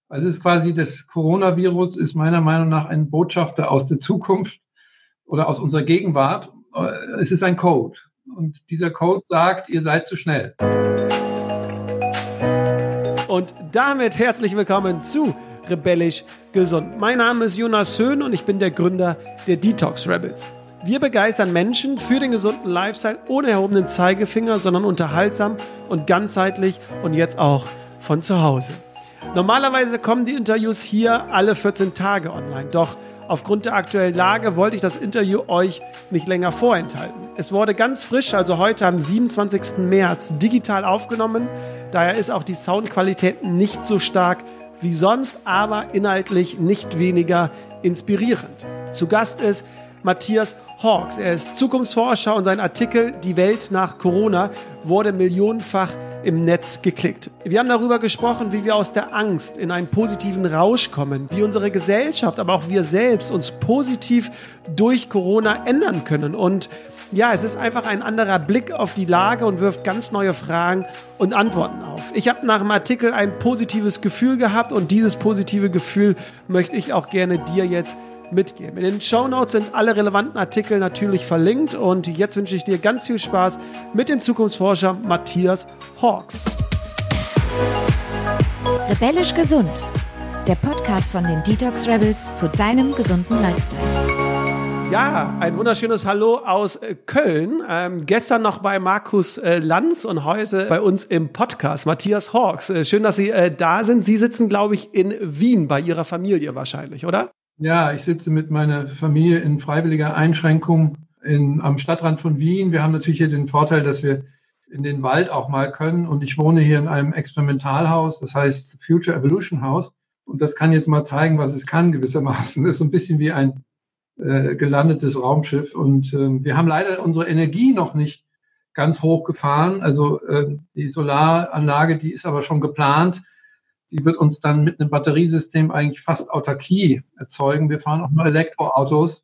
Also es ist quasi, das Coronavirus ist meiner Meinung nach ein Botschafter aus der Zukunft oder aus unserer Gegenwart. Es ist ein Code. Und dieser Code sagt, ihr seid zu schnell. Und damit herzlich willkommen zu Rebellisch Gesund. Mein Name ist Jonas Höhn und ich bin der Gründer der Detox Rebels. Wir begeistern Menschen für den gesunden Lifestyle ohne erhobenen Zeigefinger, sondern unterhaltsam und ganzheitlich und jetzt auch von zu Hause. Normalerweise kommen die Interviews hier alle 14 Tage online, doch aufgrund der aktuellen Lage wollte ich das Interview euch nicht länger vorenthalten. Es wurde ganz frisch, also heute am 27. März, digital aufgenommen. Daher ist auch die Soundqualität nicht so stark wie sonst, aber inhaltlich nicht weniger inspirierend. Zu Gast ist Matthias Hawks. Er ist Zukunftsforscher und sein Artikel Die Welt nach Corona wurde millionenfach im Netz geklickt. Wir haben darüber gesprochen, wie wir aus der Angst in einen positiven Rausch kommen, wie unsere Gesellschaft, aber auch wir selbst uns positiv durch Corona ändern können. Und ja, es ist einfach ein anderer Blick auf die Lage und wirft ganz neue Fragen und Antworten auf. Ich habe nach dem Artikel ein positives Gefühl gehabt und dieses positive Gefühl möchte ich auch gerne dir jetzt mitgeben. In den Shownotes sind alle relevanten Artikel natürlich verlinkt und jetzt wünsche ich dir ganz viel Spaß mit dem Zukunftsforscher Matthias Hawks. Rebellisch Gesund, der Podcast von den Detox Rebels zu deinem gesunden Lifestyle. Ja, ein wunderschönes Hallo aus Köln. Gestern noch bei Markus Lanz und heute bei uns im Podcast. Matthias Hawks, schön, dass Sie da sind. Sie sitzen, glaube ich, in Wien bei Ihrer Familie wahrscheinlich, oder? Ja, ich sitze mit meiner Familie in freiwilliger Einschränkung am Stadtrand von Wien. Wir haben natürlich hier den Vorteil, dass wir in den Wald auch mal können. Und ich wohne hier in einem Experimentalhaus, das heißt Future Evolution House. Und das kann jetzt mal zeigen, was es kann gewissermaßen. Das ist so ein bisschen wie ein gelandetes Raumschiff. Und wir haben leider unsere Energie noch nicht ganz hochgefahren. Also die Solaranlage, die ist aber schon geplant. Die wird uns dann mit einem Batteriesystem eigentlich fast Autarkie erzeugen. Wir fahren auch nur Elektroautos.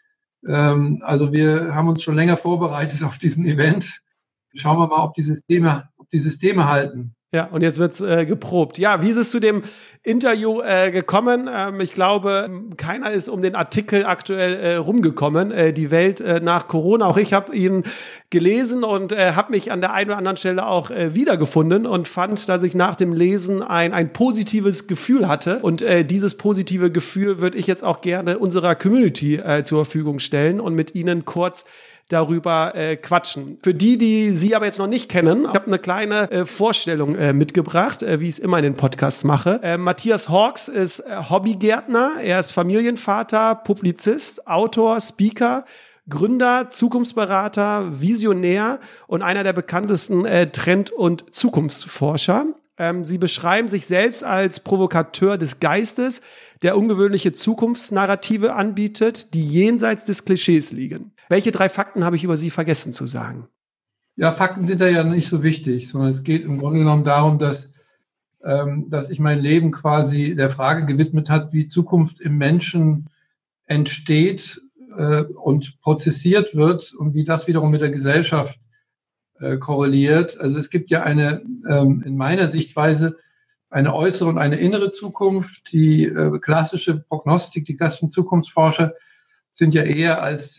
Also wir haben uns schon länger vorbereitet auf diesen Event. Schauen wir mal, ob die Systeme halten. Ja, und jetzt wird's geprobt. Ja, wie ist es zu dem Interview gekommen? Ich glaube, keiner ist um den Artikel aktuell rumgekommen. Die Welt nach Corona. Auch ich habe ihn gelesen und habe mich an der einen oder anderen Stelle auch wiedergefunden und fand, dass ich nach dem Lesen ein positives Gefühl hatte. Und dieses positive Gefühl würde ich jetzt auch gerne unserer Community zur Verfügung stellen und mit Ihnen kurz darüber quatschen. Für die Sie aber jetzt noch nicht kennen, ich habe eine kleine Vorstellung mitgebracht, wie ich es immer in den Podcasts mache. Matthias Hawks ist Hobbygärtner, er ist Familienvater, Publizist, Autor, Speaker, Gründer, Zukunftsberater, Visionär und einer der bekanntesten Trend- und Zukunftsforscher. Sie beschreiben sich selbst als Provokateur des Geistes, der ungewöhnliche Zukunftsnarrative anbietet, die jenseits des Klischees liegen. Welche 3 Fakten habe ich über Sie vergessen zu sagen? Ja, Fakten sind da ja nicht so wichtig, sondern es geht im Grunde genommen darum, dass ich mein Leben quasi der Frage gewidmet habe, wie Zukunft im Menschen entsteht und prozessiert wird und wie das wiederum mit der Gesellschaft korreliert. Also es gibt ja in meiner Sichtweise eine äußere und eine innere Zukunft. Die klassische Prognostik, die klassischen Zukunftsforscher sind ja eher als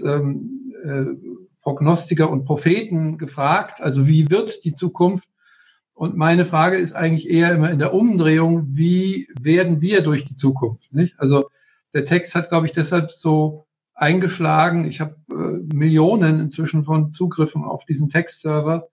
Prognostiker und Propheten gefragt. Also wie wird die Zukunft? Und meine Frage ist eigentlich eher immer in der Umdrehung, wie werden wir durch die Zukunft? Nicht? Also der Text hat, glaube ich, deshalb so eingeschlagen. Ich habe Millionen inzwischen von Zugriffen auf diesen Textserver,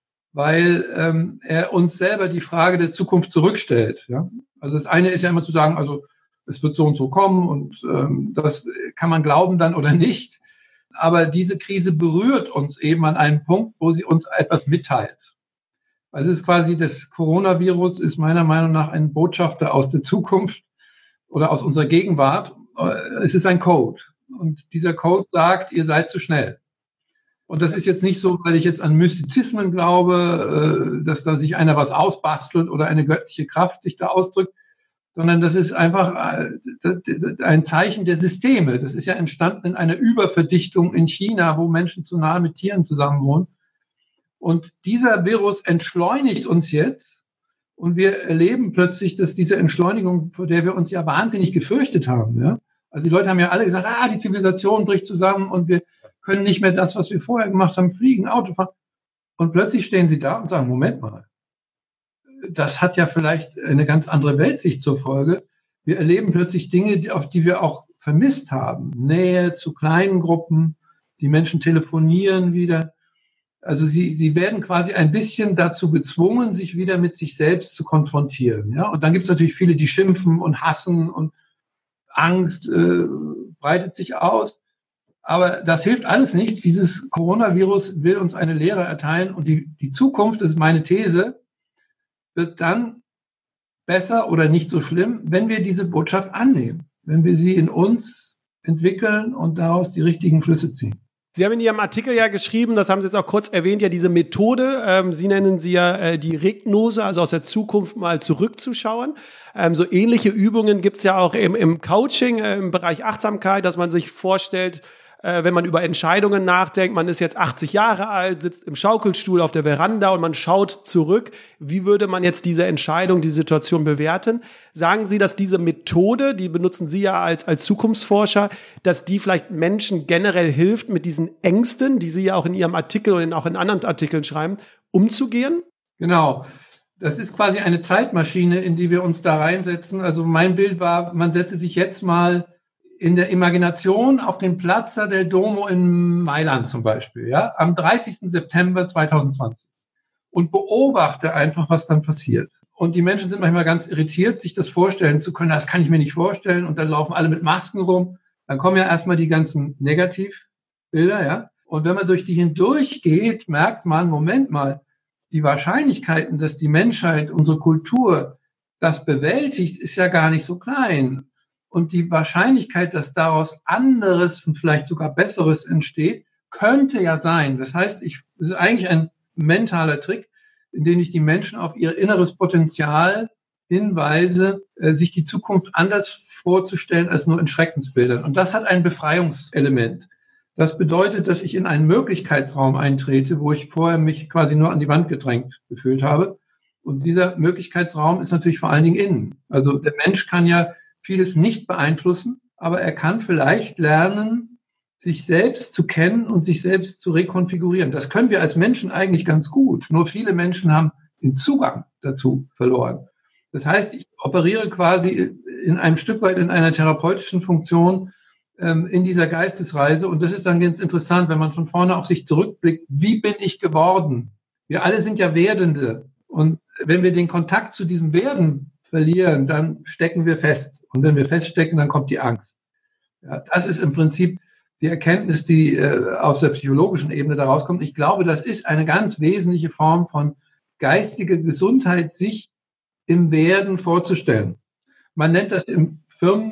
weil er uns selber die Frage der Zukunft zurückstellt. Ja? Also das eine ist ja immer zu sagen, also es wird so und so kommen und das kann man glauben dann oder nicht. Aber diese Krise berührt uns eben an einem Punkt, wo sie uns etwas mitteilt. Also es ist quasi, das Coronavirus ist meiner Meinung nach ein Botschafter aus der Zukunft oder aus unserer Gegenwart. Es ist ein Code. Und dieser Code sagt, ihr seid zu schnell. Und das ist jetzt nicht so, weil ich jetzt an Mystizismen glaube, dass da sich einer was ausbastelt oder eine göttliche Kraft sich da ausdrückt, sondern das ist einfach ein Zeichen der Systeme. Das ist ja entstanden in einer Überverdichtung in China, wo Menschen zu nahe mit Tieren zusammenwohnen. Und dieser Virus entschleunigt uns jetzt Und wir erleben plötzlich, dass diese Entschleunigung, vor der wir uns ja wahnsinnig gefürchtet haben, ja. Also die Leute haben ja alle gesagt, die Zivilisation bricht zusammen und wir können nicht mehr das, was wir vorher gemacht haben, fliegen, Auto fahren. Und plötzlich stehen sie da und sagen, Moment mal, das hat ja vielleicht eine ganz andere Weltsicht zur Folge. Wir erleben plötzlich Dinge, auf die wir auch vermisst haben. Nähe zu kleinen Gruppen, die Menschen telefonieren wieder. Also sie werden quasi ein bisschen dazu gezwungen, sich wieder mit sich selbst zu konfrontieren. Ja? Und dann gibt es natürlich viele, die schimpfen und hassen und Angst breitet sich aus. Aber das hilft alles nichts. Dieses Coronavirus will uns eine Lehre erteilen. Und die Zukunft, das ist meine These, wird dann besser oder nicht so schlimm, wenn wir diese Botschaft annehmen. Wenn wir sie in uns entwickeln und daraus die richtigen Schlüsse ziehen. Sie haben in Ihrem Artikel ja geschrieben, das haben Sie jetzt auch kurz erwähnt, ja diese Methode, Sie nennen sie ja die Regnose, also aus der Zukunft mal zurückzuschauen. So ähnliche Übungen gibt's ja auch im Coaching, im Bereich Achtsamkeit, dass man sich vorstellt, wenn man über Entscheidungen nachdenkt, man ist jetzt 80 Jahre alt, sitzt im Schaukelstuhl auf der Veranda und man schaut zurück, wie würde man jetzt diese Entscheidung, die Situation bewerten? Sagen Sie, dass diese Methode, die benutzen Sie ja als Zukunftsforscher, dass die vielleicht Menschen generell hilft, mit diesen Ängsten, die Sie ja auch in Ihrem Artikel und auch in anderen Artikeln schreiben, umzugehen? Genau. Das ist quasi eine Zeitmaschine, in die wir uns da reinsetzen. Also mein Bild war, man setze sich jetzt mal in der Imagination auf den Piazza del Duomo in Mailand zum Beispiel, ja, am 30. September 2020 und beobachte einfach, was dann passiert. Und die Menschen sind manchmal ganz irritiert, sich das vorstellen zu können. Das kann ich mir nicht vorstellen. Und dann laufen alle mit Masken rum. Dann kommen ja erstmal die ganzen Negativbilder, ja. Und wenn man durch die hindurchgeht, merkt man, Moment mal, die Wahrscheinlichkeiten, dass die Menschheit, unsere Kultur das bewältigt, ist ja gar nicht so klein. Und die Wahrscheinlichkeit, dass daraus anderes und vielleicht sogar Besseres entsteht, könnte ja sein. Das heißt, es ist eigentlich ein mentaler Trick, in dem ich die Menschen auf ihr inneres Potenzial hinweise, sich die Zukunft anders vorzustellen als nur in Schreckensbildern. Und das hat ein Befreiungselement. Das bedeutet, dass ich in einen Möglichkeitsraum eintrete, wo ich vorher mich quasi nur an die Wand gedrängt gefühlt habe. Und dieser Möglichkeitsraum ist natürlich vor allen Dingen innen. Also der Mensch kann ja vieles nicht beeinflussen, aber er kann vielleicht lernen, sich selbst zu kennen und sich selbst zu rekonfigurieren. Das können wir als Menschen eigentlich ganz gut. Nur viele Menschen haben den Zugang dazu verloren. Das heißt, ich operiere quasi in einem Stück weit in einer therapeutischen Funktion in dieser Geistesreise. Und das ist dann ganz interessant, wenn man von vorne auf sich zurückblickt. Wie bin ich geworden? Wir alle sind ja Werdende. Und wenn wir den Kontakt zu diesem Werden verlieren, dann stecken wir fest. Und wenn wir feststecken, dann kommt die Angst. Ja, das ist im Prinzip die Erkenntnis, die aus der psychologischen Ebene daraus kommt. Ich glaube, das ist eine ganz wesentliche Form von geistiger Gesundheit, sich im Werden vorzustellen. Man nennt das im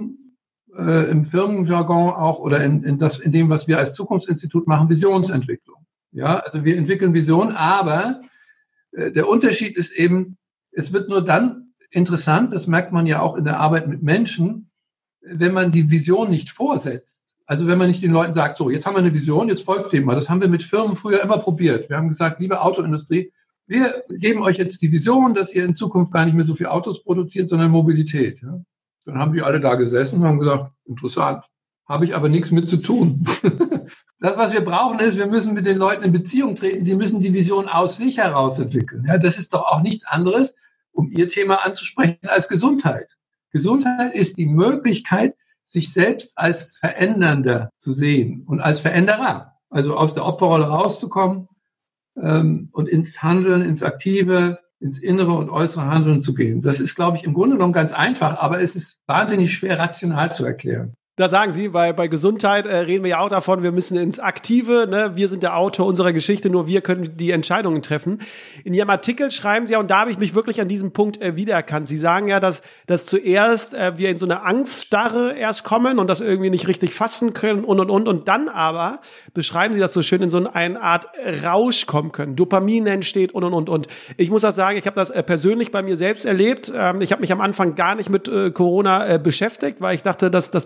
Firmenjargon auch oder in dem, was wir als Zukunftsinstitut machen, Visionsentwicklung. Ja, also wir entwickeln Visionen, aber der Unterschied ist eben, es wird nur dann interessant, das merkt man ja auch in der Arbeit mit Menschen, wenn man die Vision nicht vorsetzt. Also wenn man nicht den Leuten sagt, so, jetzt haben wir eine Vision, jetzt folgt dem mal. Das haben wir mit Firmen früher immer probiert. Wir haben gesagt, liebe Autoindustrie, wir geben euch jetzt die Vision, dass ihr in Zukunft gar nicht mehr so viel Autos produziert, sondern Mobilität. Ja? Dann haben die alle da gesessen und haben gesagt, interessant, habe ich aber nichts mit zu tun. Das, was wir brauchen, ist, wir müssen mit den Leuten in Beziehung treten. Sie müssen die Vision aus sich heraus entwickeln. Ja, das ist doch auch nichts anderes, um Ihr Thema anzusprechen, als Gesundheit. Gesundheit ist die Möglichkeit, sich selbst als Verändernder zu sehen und als Veränderer. Also aus der Opferrolle rauszukommen und ins Handeln, ins Aktive, ins innere und äußere Handeln zu gehen. Das ist, glaube ich, im Grunde genommen ganz einfach, aber es ist wahnsinnig schwer rational zu erklären. Da sagen Sie, bei Gesundheit reden wir ja auch davon, wir müssen ins Aktive, ne? Wir sind der Autor unserer Geschichte, nur wir können die Entscheidungen treffen. In Ihrem Artikel schreiben Sie ja, und da habe ich mich wirklich an diesem Punkt wiedererkannt. Sie sagen ja, dass zuerst wir in so eine Angststarre erst kommen und das irgendwie nicht richtig fassen können und dann aber, beschreiben Sie das so schön, in so eine Art Rausch kommen können. Dopamin entsteht und. Ich muss auch sagen, ich habe das persönlich bei mir selbst erlebt. Ich habe mich am Anfang gar nicht mit Corona beschäftigt, weil ich dachte, das betrifft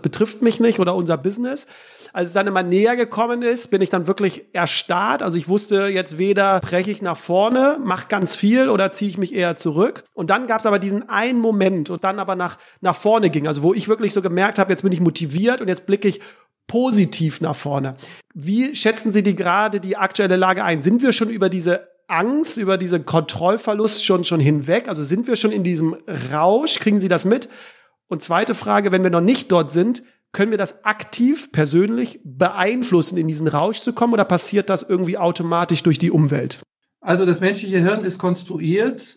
mich nicht oder unser Business. Als es dann immer näher gekommen ist, bin ich dann wirklich erstarrt. Also ich wusste jetzt weder breche ich nach vorne, mache ganz viel oder ziehe ich mich eher zurück. Und dann gab es aber diesen einen Moment und dann aber nach vorne ging. Also wo ich wirklich so gemerkt habe, jetzt bin ich motiviert und jetzt blicke ich positiv nach vorne. Wie schätzen Sie die aktuelle Lage ein? Sind wir schon über diese Angst, über diesen Kontrollverlust schon hinweg? Also sind wir schon in diesem Rausch? Kriegen Sie das mit? Und zweite Frage, wenn wir noch nicht dort sind, können wir das aktiv, persönlich beeinflussen, in diesen Rausch zu kommen, oder passiert das irgendwie automatisch durch die Umwelt? Also das menschliche Hirn ist konstruiert,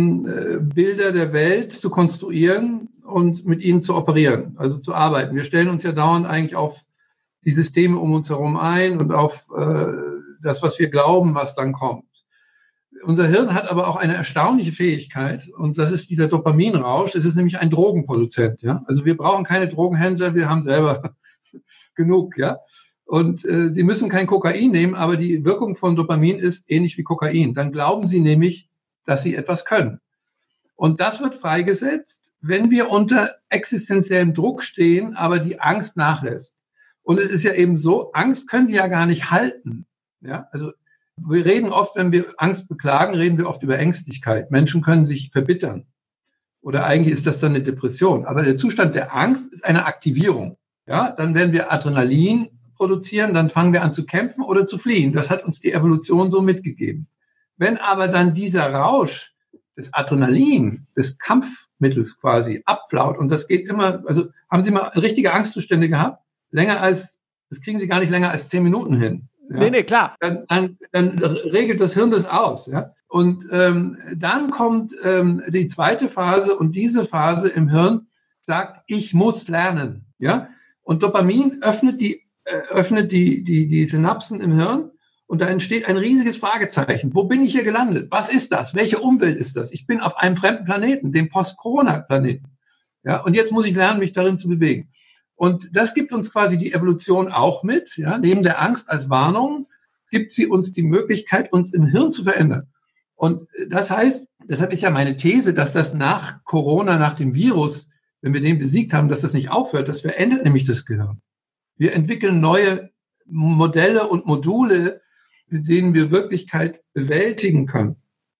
Bilder der Welt zu konstruieren und mit ihnen zu operieren, also zu arbeiten. Wir stellen uns ja dauernd eigentlich auf die Systeme um uns herum ein und auf das, was wir glauben, was dann kommt. Unser Hirn hat aber auch eine erstaunliche Fähigkeit, und das ist dieser Dopaminrausch. Es ist nämlich ein Drogenproduzent. Ja? Also wir brauchen keine Drogenhändler, wir haben selber genug. Ja? Und Sie müssen kein Kokain nehmen, aber die Wirkung von Dopamin ist ähnlich wie Kokain. Dann glauben Sie nämlich, dass Sie etwas können. Und das wird freigesetzt, wenn wir unter existenziellem Druck stehen, aber die Angst nachlässt. Und es ist ja eben so, Angst können Sie ja gar nicht halten. Ja? Also wir reden oft, wenn wir Angst beklagen, reden wir oft über Ängstlichkeit. Menschen können sich verbittern. Oder eigentlich ist das dann eine Depression. Aber der Zustand der Angst ist eine Aktivierung. Ja, dann werden wir Adrenalin produzieren, dann fangen wir an zu kämpfen oder zu fliehen. Das hat uns die Evolution so mitgegeben. Wenn aber dann dieser Rausch des Adrenalin, des Kampfmittels quasi abflaut, und das geht immer, also haben Sie mal richtige Angstzustände gehabt? Das kriegen Sie gar nicht länger als 10 Minuten hin. Ja? Nee, klar. Dann regelt das Hirn das aus. Ja? Und dann kommt die zweite Phase, und diese Phase im Hirn sagt, ich muss lernen. Ja? Und Dopamin öffnet die Synapsen im Hirn, und da entsteht ein riesiges Fragezeichen. Wo bin ich hier gelandet? Was ist das? Welche Umwelt ist das? Ich bin auf einem fremden Planeten, dem Post-Corona-Planeten. Ja? Und jetzt muss ich lernen, mich darin zu bewegen. Und das gibt uns quasi die Evolution auch mit. Ja? Neben der Angst als Warnung gibt sie uns die Möglichkeit, uns im Hirn zu verändern. Und das heißt, deshalb ist ja meine These, dass das nach Corona, nach dem Virus, wenn wir den besiegt haben, dass das nicht aufhört. Das verändert nämlich das Gehirn. Wir entwickeln neue Modelle und Module, mit denen wir Wirklichkeit bewältigen können.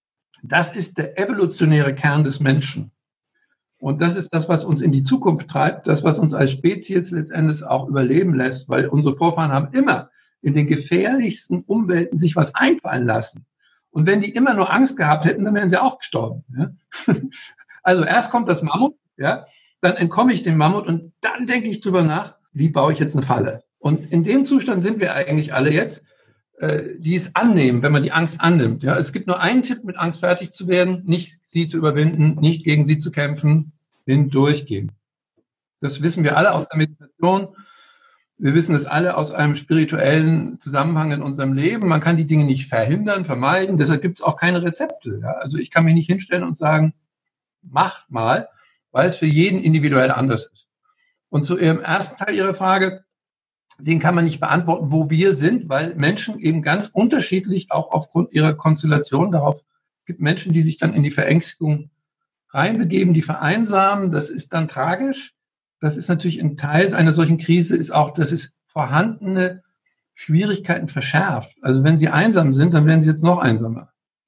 Das ist der evolutionäre Kern des Menschen. Und das ist das, was uns in die Zukunft treibt, das, was uns als Spezies letztendlich auch überleben lässt, weil unsere Vorfahren haben immer in den gefährlichsten Umwelten sich was einfallen lassen. Und wenn die immer nur Angst gehabt hätten, dann wären sie auch gestorben. Ja? Also erst kommt das Mammut, ja, dann entkomme ich dem Mammut und dann denke ich drüber nach, wie baue ich jetzt eine Falle? Und in dem Zustand sind wir eigentlich alle jetzt, die es annehmen, wenn man die Angst annimmt. Ja, es gibt nur einen Tipp, mit Angst fertig zu werden, nicht sie zu überwinden, nicht gegen sie zu kämpfen, hindurchgehen. Das wissen wir alle aus der Meditation. Wir wissen es alle aus einem spirituellen Zusammenhang in unserem Leben. Man kann die Dinge nicht verhindern, vermeiden. Deshalb gibt es auch keine Rezepte. Ja? Also ich kann mich nicht hinstellen und sagen, macht mal, weil es für jeden individuell anders ist. Und zu Ihrem ersten Teil Ihrer Frage, den kann man nicht beantworten, wo wir sind, weil Menschen eben ganz unterschiedlich, auch aufgrund ihrer Konstellation, darauf gibt Menschen, die sich dann in die Verängstigung reinbegeben, die vereinsamen. Das ist dann tragisch. Das ist natürlich ein Teil einer solchen Krise, ist auch, dass es vorhandene Schwierigkeiten verschärft. Also wenn sie einsam sind, dann werden sie jetzt noch einsamer.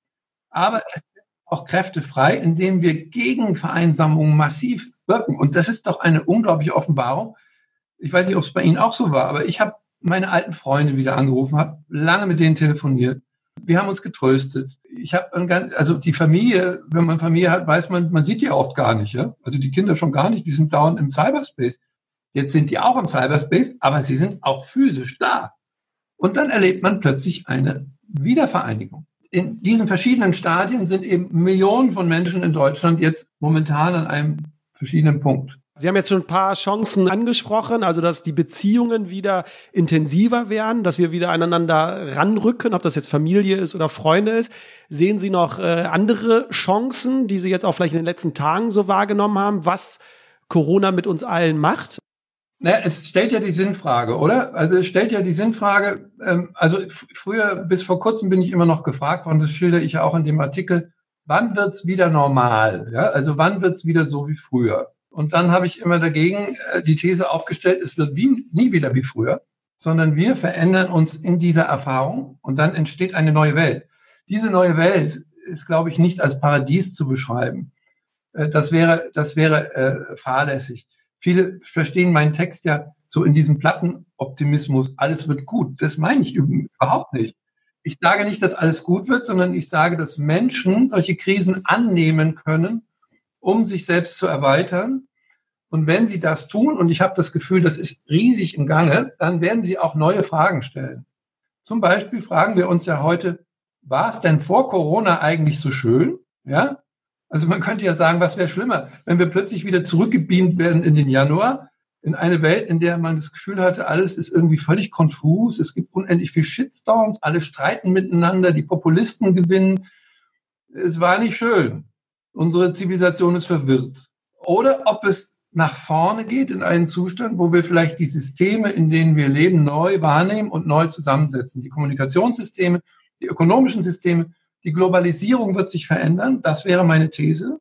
Aber es sind auch Kräfte frei, in denen wir gegen Vereinsamung massiv wirken. Und das ist doch eine unglaubliche Offenbarung. Ich weiß nicht, ob es bei Ihnen auch so war, aber ich habe meine alten Freunde wieder angerufen, habe lange mit denen telefoniert. Wir haben uns getröstet. Ich habe also die Familie, wenn man Familie hat, weiß man sieht die oft gar nicht. Ja? Also die Kinder schon gar nicht, die sind dauernd im Cyberspace. Jetzt sind die auch im Cyberspace, aber sie sind auch physisch da. Und dann erlebt man plötzlich eine Wiedervereinigung. In diesen verschiedenen Stadien sind eben Millionen von Menschen in Deutschland jetzt momentan an einem verschiedenen Punkt. Sie haben jetzt schon ein paar Chancen angesprochen, also dass die Beziehungen wieder intensiver werden, dass wir wieder aneinander ranrücken, ob das jetzt Familie ist oder Freunde ist. Sehen Sie noch andere Chancen, die Sie jetzt auch vielleicht in den letzten Tagen so wahrgenommen haben, was Corona mit uns allen macht? Naja, es stellt ja die Sinnfrage, oder? Also es stellt ja die Sinnfrage, also früher, bis vor kurzem bin ich immer noch gefragt worden, das schildere ich ja auch in dem Artikel, wann wird's wieder normal? Ja? Also wann wird's wieder so wie früher? Und dann habe ich immer dagegen die These aufgestellt, es wird nie wieder wie früher, sondern wir verändern uns in dieser Erfahrung und dann entsteht eine neue Welt. Diese neue Welt ist, glaube ich, nicht als Paradies zu beschreiben. Das wäre fahrlässig. Viele verstehen meinen Text ja so in diesem Plattenoptimismus, alles wird gut. Das meine ich überhaupt nicht. Ich sage nicht, dass alles gut wird, sondern ich sage, dass Menschen solche Krisen annehmen können, um sich selbst zu erweitern. Und wenn sie das tun, und ich habe das Gefühl, das ist riesig im Gange, dann werden sie auch neue Fragen stellen. Zum Beispiel fragen wir uns ja heute, war es denn vor Corona eigentlich so schön? Ja? Also man könnte ja sagen, was wäre schlimmer, wenn wir plötzlich wieder zurückgebeamt werden in den Januar, in eine Welt, in der man das Gefühl hatte, alles ist irgendwie völlig konfus, es gibt unendlich viel Shitstorms, alle streiten miteinander, die Populisten gewinnen. Es war nicht schön. Unsere Zivilisation ist verwirrt. Oder ob es nach vorne geht in einen Zustand, wo wir vielleicht die Systeme, in denen wir leben, neu wahrnehmen und neu zusammensetzen. Die Kommunikationssysteme, die ökonomischen Systeme, die Globalisierung wird sich verändern. Das wäre meine These.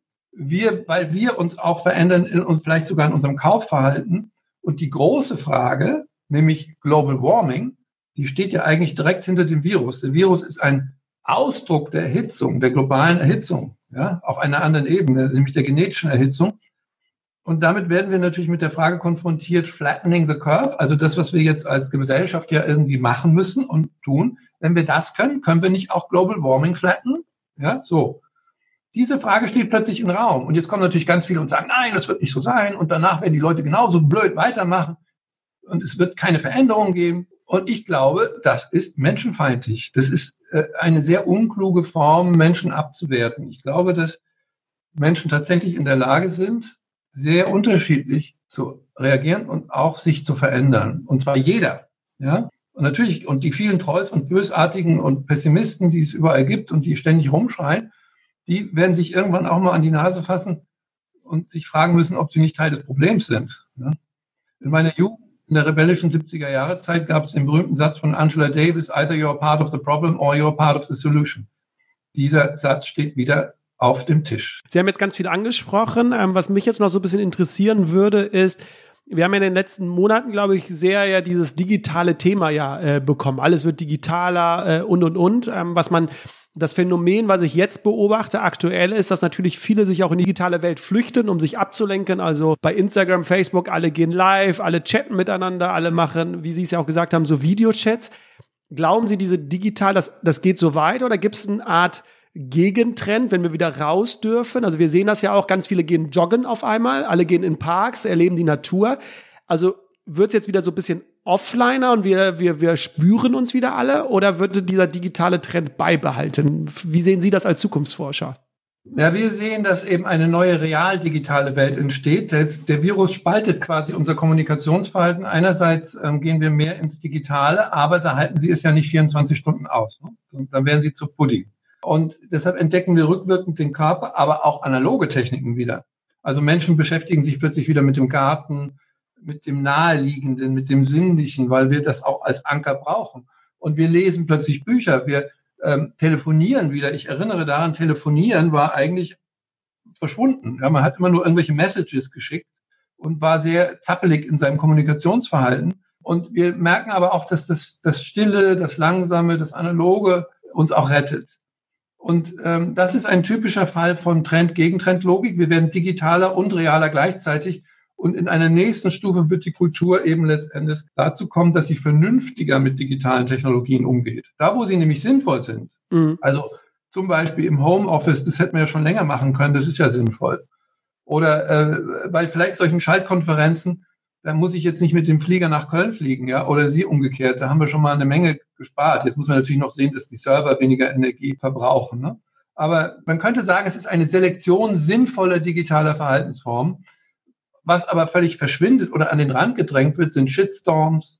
Weil wir uns auch verändern und vielleicht sogar in unserem Kaufverhalten. Und die große Frage, nämlich Global Warming, die steht ja eigentlich direkt hinter dem Virus. Der Virus ist ein Ausdruck der Erhitzung, der globalen Erhitzung, ja, auf einer anderen Ebene, nämlich der genetischen Erhitzung. Und damit werden wir natürlich mit der Frage konfrontiert, flattening the curve, also das, was wir jetzt als Gesellschaft ja irgendwie machen müssen und tun. Wenn wir das können wir nicht auch Global Warming flatten? Ja, so. Diese Frage steht plötzlich im Raum. Und jetzt kommen natürlich ganz viele und sagen, nein, das wird nicht so sein. Und danach werden die Leute genauso blöd weitermachen. Und es wird keine Veränderung geben. Und ich glaube, das ist menschenfeindlich. Das ist eine sehr unkluge Form, Menschen abzuwerten. Ich glaube, dass Menschen tatsächlich in der Lage sind, sehr unterschiedlich zu reagieren und auch sich zu verändern. Und zwar jeder. Ja? Und natürlich, und die vielen Trolls und Bösartigen und Pessimisten, die es überall gibt und die ständig rumschreien, die werden sich irgendwann auch mal an die Nase fassen und sich fragen müssen, ob sie nicht Teil des Problems sind. Ja? In meiner Jugend, in der rebellischen 70er-Jahre-Zeit, gab es den berühmten Satz von Angela Davis, either you're part of the problem or you're part of the solution. Dieser Satz steht wieder auf dem Tisch. Sie haben jetzt ganz viel angesprochen. Was mich jetzt noch so ein bisschen interessieren würde, ist, wir haben ja in den letzten Monaten, glaube ich, sehr ja dieses digitale Thema bekommen. Alles wird digitaler und. Das Phänomen, was ich jetzt beobachte, aktuell ist, dass natürlich viele sich auch in die digitale Welt flüchten, um sich abzulenken. Also bei Instagram, Facebook, alle gehen live, alle chatten miteinander, alle machen, wie Sie es ja auch gesagt haben, so Videochats. Glauben Sie, diese digital, das geht so weit oder gibt es eine Art Gegentrend, wenn wir wieder raus dürfen? Also wir sehen das ja auch, ganz viele gehen joggen auf einmal, alle gehen in Parks, erleben die Natur. Also wird es jetzt wieder so ein bisschen offliner und wir spüren uns wieder alle oder wird dieser digitale Trend beibehalten? Wie sehen Sie das als Zukunftsforscher? Ja, wir sehen, dass eben eine neue real-digitale Welt entsteht. Der Virus spaltet quasi unser Kommunikationsverhalten. Einerseits gehen wir mehr ins Digitale, aber da halten Sie es ja nicht 24 Stunden aus. Ne? Und dann werden Sie zu Pudding. Und deshalb entdecken wir rückwirkend den Körper, aber auch analoge Techniken wieder. Also Menschen beschäftigen sich plötzlich wieder mit dem Garten, mit dem Naheliegenden, mit dem Sinnlichen, weil wir das auch als Anker brauchen. Und wir lesen plötzlich Bücher, wir telefonieren wieder. Ich erinnere daran, telefonieren war eigentlich verschwunden. Ja, man hat immer nur irgendwelche Messages geschickt und war sehr zappelig in seinem Kommunikationsverhalten. Und wir merken aber auch, dass das Stille, das Langsame, das Analoge uns auch rettet. Und das ist ein typischer Fall von Trend-Gegentrend-Logik. Wir werden digitaler und realer gleichzeitig. Und in einer nächsten Stufe wird die Kultur eben letztendlich dazu kommen, dass sie vernünftiger mit digitalen Technologien umgeht. Da, wo sie nämlich sinnvoll sind. Mhm. Also zum Beispiel im Homeoffice, das hätten wir ja schon länger machen können, das ist ja sinnvoll. Oder bei vielleicht solchen Schaltkonferenzen, da muss ich jetzt nicht mit dem Flieger nach Köln fliegen, ja, oder Sie umgekehrt. Da haben wir schon mal eine Menge gespart. Jetzt muss man natürlich noch sehen, dass die Server weniger Energie verbrauchen. Ne? Aber man könnte sagen, es ist eine Selektion sinnvoller digitaler Verhaltensformen. Was aber völlig verschwindet oder an den Rand gedrängt wird, sind Shitstorms,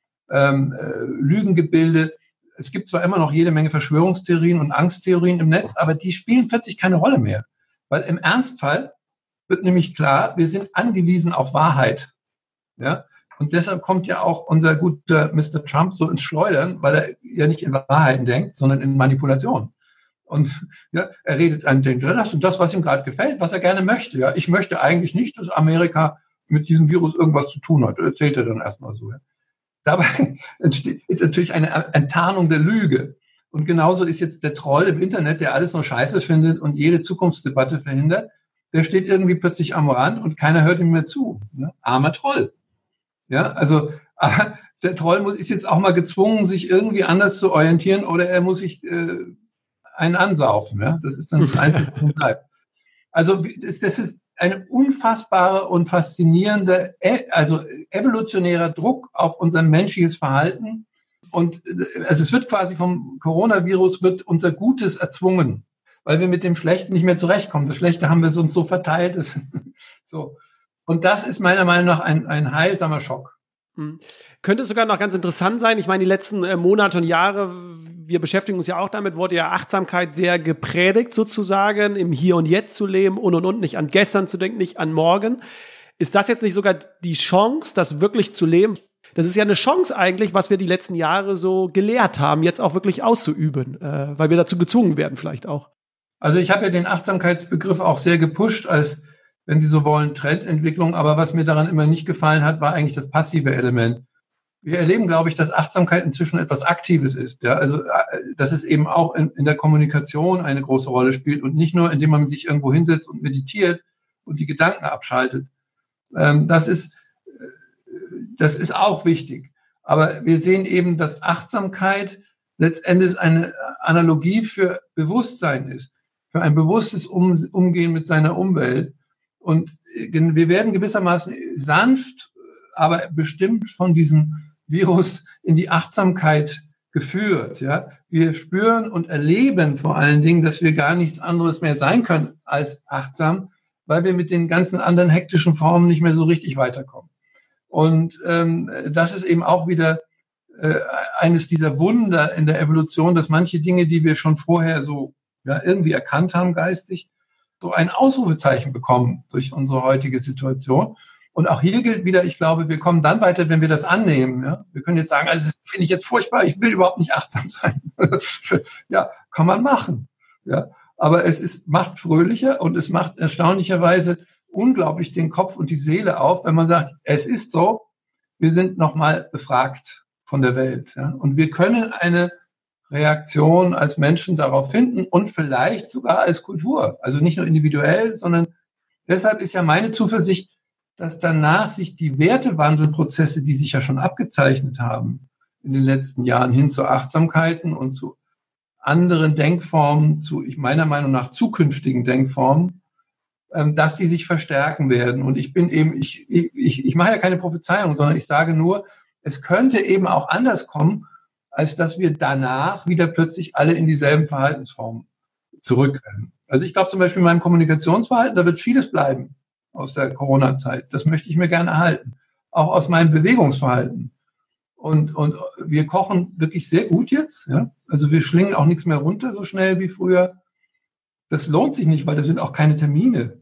Lügengebilde. Es gibt zwar immer noch jede Menge Verschwörungstheorien und Angsttheorien im Netz, aber die spielen plötzlich keine Rolle mehr. Weil im Ernstfall wird nämlich klar, wir sind angewiesen auf Wahrheit. Ja? Und deshalb kommt ja auch unser guter Mr. Trump so ins Schleudern, weil er ja nicht in Wahrheiten denkt, sondern in Manipulation. Und ja, er redet an das und das, was ihm gerade gefällt, was er gerne möchte. Ja, ich möchte eigentlich nicht, dass Amerika mit diesem Virus irgendwas zu tun hat. Das erzählt er dann erstmal so. Ja. Dabei entsteht natürlich eine Enttarnung der Lüge. Und genauso ist jetzt der Troll im Internet, der alles nur Scheiße findet und jede Zukunftsdebatte verhindert, der steht irgendwie plötzlich am Rand und keiner hört ihm mehr zu. Ja? Armer Troll. Ja, also der Troll ist jetzt auch mal gezwungen, sich irgendwie anders zu orientieren oder er muss sich einen ansaufen. Ja? Das ist dann das Einzige, was bleibt. Also das ist eine unfassbare und faszinierende, also evolutionärer Druck auf unser menschliches Verhalten. Und also es wird quasi vom Coronavirus wird unser Gutes erzwungen, weil wir mit dem Schlechten nicht mehr zurechtkommen. Das Schlechte haben wir uns so verteilt. So. Und das ist meiner Meinung nach ein heilsamer Schock. Könnte es sogar noch ganz interessant sein. Ich meine, die letzten Monate und Jahre, wir beschäftigen uns ja auch damit, wurde ja Achtsamkeit sehr gepredigt sozusagen, im Hier und Jetzt zu leben und, nicht an gestern zu denken, nicht an morgen. Ist das jetzt nicht sogar die Chance, das wirklich zu leben? Das ist ja eine Chance eigentlich, was wir die letzten Jahre so gelehrt haben, jetzt auch wirklich auszuüben, weil wir dazu gezwungen werden vielleicht auch. Also ich habe ja den Achtsamkeitsbegriff auch sehr gepusht als, wenn Sie so wollen, Trendentwicklung. Aber was mir daran immer nicht gefallen hat, war eigentlich das passive Element. Wir erleben, glaube ich, dass Achtsamkeit inzwischen etwas Aktives ist. Ja? Also dass es eben auch in der Kommunikation eine große Rolle spielt und nicht nur, indem man sich irgendwo hinsetzt und meditiert und die Gedanken abschaltet. Das ist auch wichtig. Aber wir sehen eben, dass Achtsamkeit letztendlich eine Analogie für Bewusstsein ist, für ein bewusstes Umgehen mit seiner Umwelt. Und wir werden gewissermaßen sanft, aber bestimmt von diesem Virus in die Achtsamkeit geführt. Ja? Wir spüren und erleben vor allen Dingen, dass wir gar nichts anderes mehr sein können als achtsam, weil wir mit den ganzen anderen hektischen Formen nicht mehr so richtig weiterkommen. Und das ist eben auch wieder eines dieser Wunder in der Evolution, dass manche Dinge, die wir schon vorher so irgendwie erkannt haben geistig, so ein Ausrufezeichen bekommen durch unsere heutige Situation. Und auch hier gilt wieder, ich glaube, wir kommen dann weiter, wenn wir das annehmen. Ja? Wir können jetzt sagen, also das finde ich jetzt furchtbar, ich will überhaupt nicht achtsam sein. Ja, kann man machen. Ja? Aber macht fröhlicher und es macht erstaunlicherweise unglaublich den Kopf und die Seele auf, wenn man sagt, es ist so, wir sind nochmal befragt von der Welt. Ja? Und wir können eine Reaktion als Menschen darauf finden und vielleicht sogar als Kultur. Also nicht nur individuell, sondern deshalb ist ja meine Zuversicht, dass danach sich die Wertewandelprozesse, die sich ja schon abgezeichnet haben in den letzten Jahren hin zu Achtsamkeiten und zu anderen Denkformen, zu meiner Meinung nach zukünftigen Denkformen, dass die sich verstärken werden. Und ich mache ja keine Prophezeiung, sondern ich sage nur, es könnte eben auch anders kommen, als dass wir danach wieder plötzlich alle in dieselben Verhaltensformen zurückrennen. Also ich glaube zum Beispiel in meinem Kommunikationsverhalten, da wird vieles bleiben aus der Corona-Zeit. Das möchte ich mir gerne erhalten. Auch aus meinem Bewegungsverhalten. Und wir kochen wirklich sehr gut jetzt. Ja? Also wir schlingen auch nichts mehr runter so schnell wie früher. Das lohnt sich nicht, weil da sind auch keine Termine.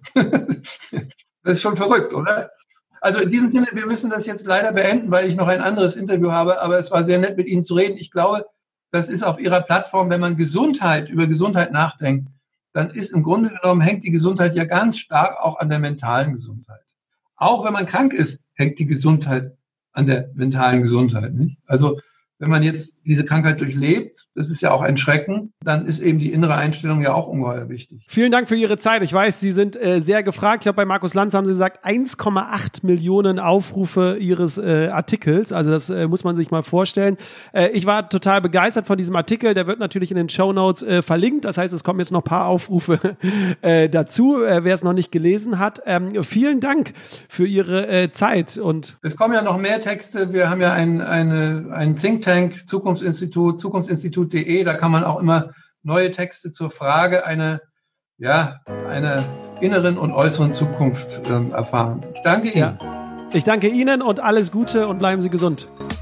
Das ist schon verrückt, oder? Also in diesem Sinne, wir müssen das jetzt leider beenden, weil ich noch ein anderes Interview habe. Aber es war sehr nett, mit Ihnen zu reden. Ich glaube, das ist auf Ihrer Plattform, wenn man über Gesundheit nachdenkt, dann ist im Grunde genommen, hängt die Gesundheit ja ganz stark auch an der mentalen Gesundheit. Auch wenn man krank ist, hängt die Gesundheit an der mentalen Gesundheit. Nicht? Also wenn man jetzt diese Krankheit durchlebt, das ist ja auch ein Schrecken, dann ist eben die innere Einstellung ja auch ungeheuer wichtig. Vielen Dank für Ihre Zeit. Ich weiß, Sie sind sehr gefragt. Ich glaube, bei Markus Lanz haben Sie gesagt, 1,8 Millionen Aufrufe Ihres Artikels. Also das muss man sich mal vorstellen. Ich war total begeistert von diesem Artikel. Der wird natürlich in den Shownotes verlinkt. Das heißt, es kommen jetzt noch ein paar Aufrufe dazu, wer es noch nicht gelesen hat. Vielen Dank für Ihre Zeit. Und es kommen ja noch mehr Texte. Wir haben ja einen Think Tank, Zukunftsinstitut, zukunftsinstitut.de, da kann man auch immer neue Texte zur Frage einer inneren und äußeren Zukunft erfahren. Ich danke Ihnen. Ja. Ich danke Ihnen und alles Gute und bleiben Sie gesund.